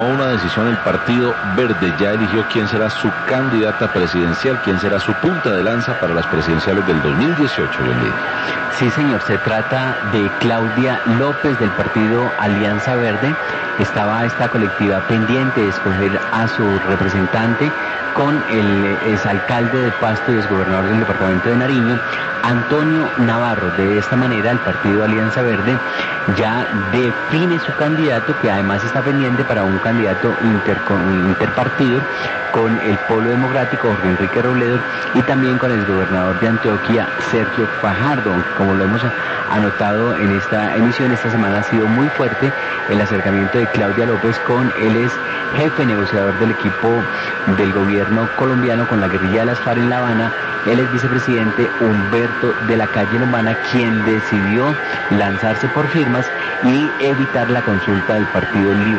Una decisión, el Partido Verde ya eligió quién será su candidata presidencial, quién será su punta de lanza para las presidenciales del 2018, Leonid. Sí, señor, se trata de Claudia López del partido Alianza Verde. Estaba esta colectiva pendiente de escoger a su representante con el exalcalde de Pasto y exgobernador del departamento de Nariño, Antonio Navarro. De esta manera, el partido Alianza Verde ya define su candidato, que además está pendiente para un candidato interpartido con el Polo Democrático, Jorge Enrique Robledo, y también con el gobernador de Antioquia, Sergio Fajardo. Como lo hemos anotado en esta emisión, esta semana ha sido muy fuerte el acercamiento de Claudia López con el ex jefe negociador del equipo del gobierno colombiano con la guerrilla de las FARC en La Habana, el ex vicepresidente Humberto de la Calle Lombana, quien decidió lanzarse por firmas y evitar la consulta del Partido Libre.